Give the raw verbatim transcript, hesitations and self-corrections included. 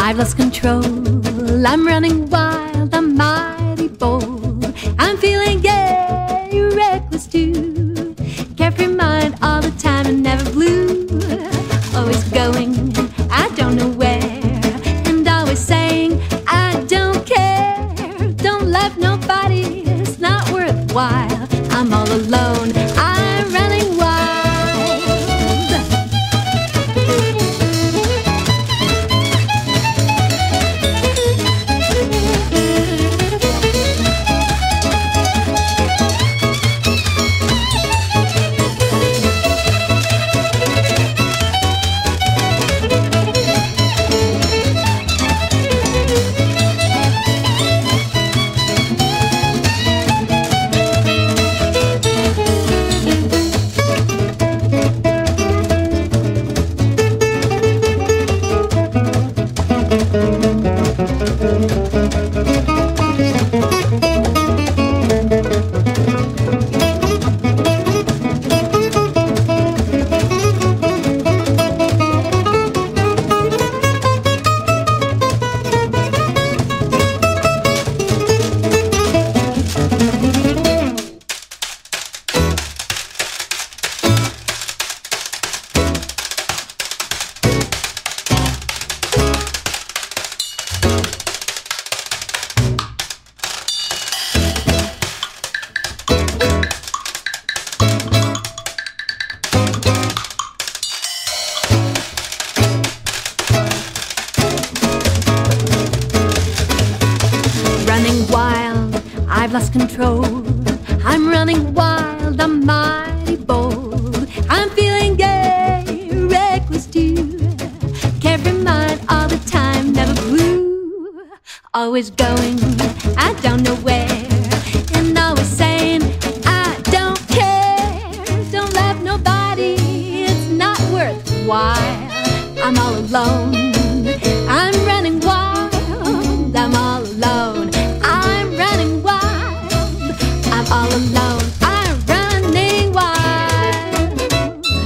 I've lost control. I'm running wild, I'm mighty bold. I'm feeling gay, reckless too. Carefree mind all the time and never blue. Always going, I don't know where. And always saying, I don't care. Don't love nobody, it's not worthwhile. I'm all alone, I'm running wild. Running wild, I've lost control. I'm running wild, I'm mighty bold. I'm feeling gay, reckless too. Carefree mind all the time, never blue. Always going, I don't know where.